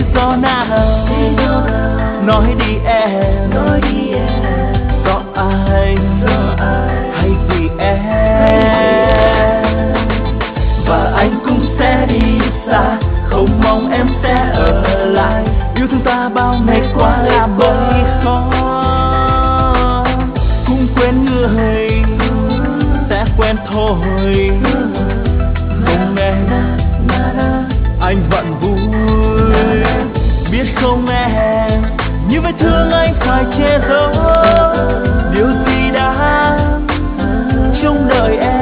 do nào? Nói đi em, do ai hay vì em? Và anh cũng sẽ đi xa, không mong em sẽ ở lại. Yêu thương ta bao ngày qua là bởi khó, cũng quên người sẽ quen thôi. Không em, anh vẫn vui. Biết không em, như vết thương anh phải che giấu điều gì đã trong đời em.